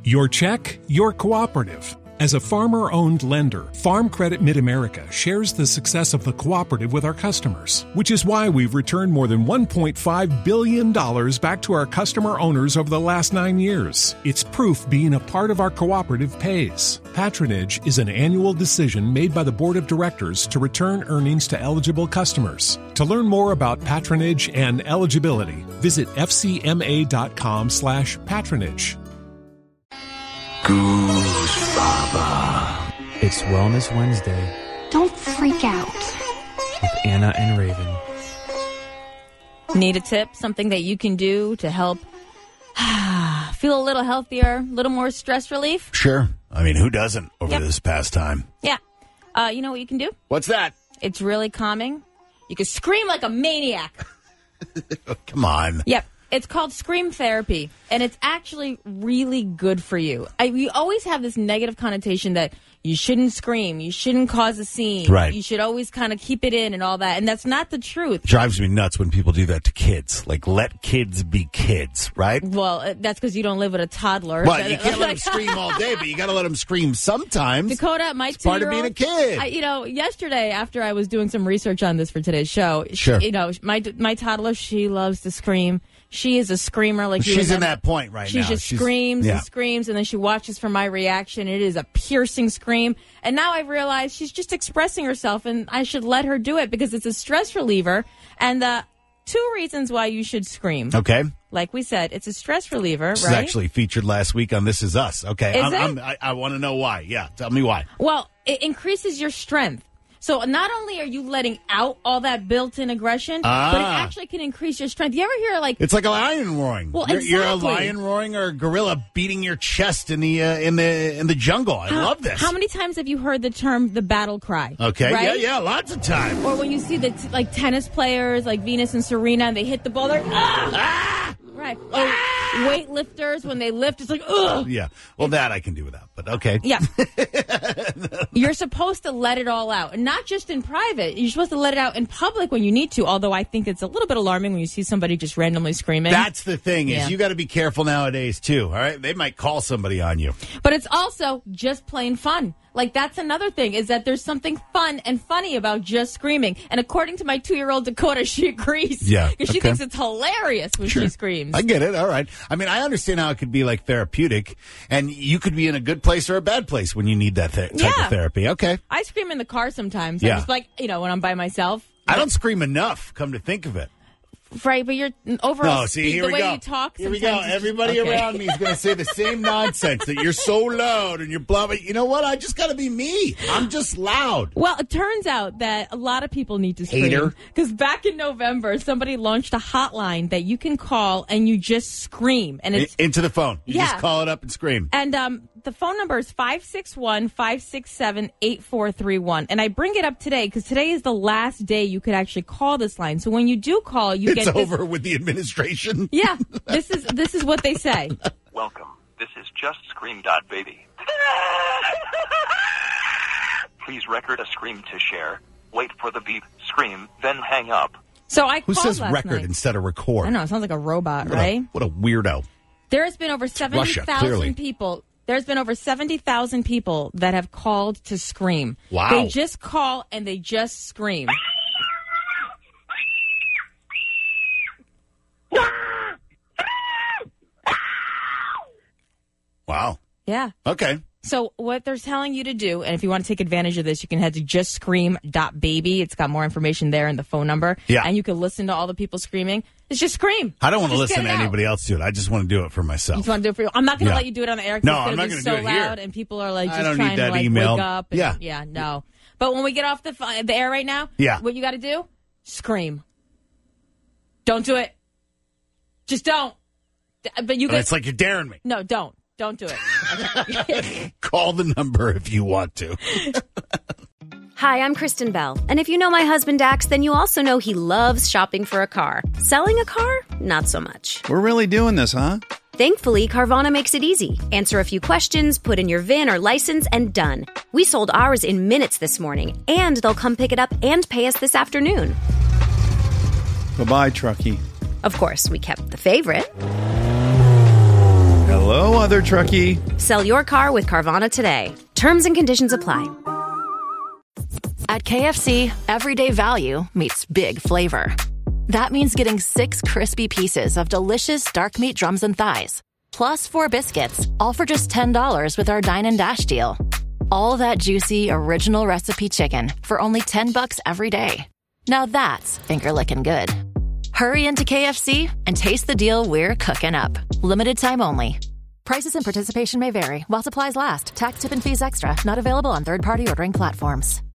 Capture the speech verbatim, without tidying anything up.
Your check, your cooperative. As a farmer-owned lender, Farm Credit Mid-America shares the success of the cooperative with our customers, which is why we've returned more than one point five billion dollars back to our customer owners over the last nine years. It's proof being a part of our cooperative pays. Patronage is an annual decision made by the Board of Directors to return earnings to eligible customers. To learn more about patronage and eligibility, visit fcma.com slash patronage. Goose Baba. It's Wellness Wednesday. Don't freak out. With Anna and Raven. Need a tip? Something that you can do to help feel a little healthier, a little more stress relief? Sure. I mean, who doesn't over Yep. this past time? Yeah. Uh, you know what you can do? What's that? It's really calming. You can scream like a maniac. Come on. Yep. It's called scream therapy, and it's actually really good for you. I, we always have this negative connotation that you shouldn't scream, you shouldn't cause a scene, Right. you should always kind of keep it in and all that, and that's not the truth. Drives me nuts when people do that to kids. Like, let kids be kids, right? Well, uh, that's because you don't live with a toddler. Well, you can't let them scream all day, but you got to let them scream sometimes. Dakota, my It's part of being a kid. I, you know, yesterday after I was doing some research on this for today's show, Sure. she, you know, my my toddler, she loves to scream. She is a screamer. Like you She's would in never- that point right she now. just She's- screams yeah. and screams, and then she watches for my reaction. It is a piercing scream. And now I've realized she's just expressing herself, and I should let her do it because it's a stress reliever. And uh, two reasons why you should scream. Okay. Like we said, it's a stress reliever, This right? is actually featured last week on This Is Us. Okay. Is I'm, it? I'm, I, I want to know why. Yeah. Tell me why. Well, it increases your strength. So not only are you letting out all that built-in aggression, Ah. but it actually can increase your strength. You ever hear like It's like a lion roaring. Well, you're, you're a exactly. lion roaring or a gorilla beating your chest in the uh, in the in the jungle. I how, love this. How many times have you heard the term the battle cry? Okay. right? Yeah. Yeah. Lots of time. Or when you see the t- like tennis players like Venus and Serena and they hit the ball, they're ah! Ah! right. Or weightlifters when they lift, it's like ugh. Yeah. Well, that I can do without. But okay. Yeah. You're supposed to let it all out. And not just in private. You're supposed to let it out in public when you need to, although I think it's a little bit alarming when you see somebody just randomly screaming. That's the thing is Yeah. you got to be careful nowadays too. All right. They might call somebody on you. But it's also just plain fun. Like, that's another thing, is that there's something fun and funny about just screaming. And according to my two-year-old Dakota, she agrees. Yeah, Because she okay. thinks it's hilarious when she screams. I get it. All right. I mean, I understand how it could be like therapeutic, and you could be in a good place or a bad place when you need that th- type Yeah. of therapy. Okay. I scream in the car sometimes. Yeah. I'm just like, you know, when I'm by myself. I don't scream enough, come to think of it. Right, but you're overall, No, see, speak- here the we way go. you talk. Here we go. sometimes it's- Everybody okay. around me is going to say the same nonsense that you're so loud and you're blah, blah. You know what? I just got to be me. I'm just loud. Well, it turns out that a lot of people need to scream. Hater. Because back in November, somebody launched a hotline that you can call and you just scream. And it's I- into the phone. You Yeah. just call it up and scream. And um, the phone number is five six one, five six seven, eight four three one. And I bring it up today because today is the last day you could actually call this line. So when you do call, you It's get this- over with the administration. Yeah, this is this is what they say. Welcome. This is Just Scream dot Baby. Please record a scream to share. Wait for the beep, scream, then hang up. So I Who called says last record night. instead of record? I know, it sounds like a robot, What, right? a, what a weirdo. There has been over seventy Russia, clearly. thousand people. There's been over seventy thousand people that have called to scream. Wow. They just call and they just scream. Wow. Yeah. Okay. So what they're telling you to do, and if you want to take advantage of this, you can head to just scream dot baby. It's got more information there and the phone number. Yeah. And you can listen to all the people screaming. It's just scream. I don't want to Just listen get to it out. anybody else do it. I just want to do it for You myself. just want to do it for you. I'm not going to Yeah. let you do it on the air because No, it's I'm going not to be gonna so do it here. loud and people are like I just don't need trying that to like email. wake up. And, Yeah. Yeah, no. But when we get off the, pho- the air right now, Yeah. what you got to do? Scream. Don't do it. Just don't. D- But you And guys, it's like you're daring me. no, don't. Don't do it. Okay. Call the number if you want to. Hi, I'm Kristen Bell. And if you know my husband Dax, then you also know he loves shopping for a car. Selling a car? Not so much. We're really doing this, huh? Thankfully, Carvana makes it easy. Answer a few questions, put in your V I N or license, and done. We sold ours in minutes this morning, and they'll come pick it up and pay us this afternoon. Bye-bye, Truckee. Of course, we kept the favorite. Hello, mother truckie. Sell your car with Carvana today. Terms and conditions apply. At K F C, everyday value meets big flavor. That means getting six crispy pieces of delicious dark meat drums and thighs, plus four biscuits, all for just ten dollars with our Dine and Dash deal. All that juicy, original recipe chicken for only ten bucks every day. Now that's finger-licking good. Hurry into K F C and taste the deal we're cooking up. Limited time only. Prices and participation may vary while supplies last. Tax, tip, and fees extra. Not available on third-party ordering platforms.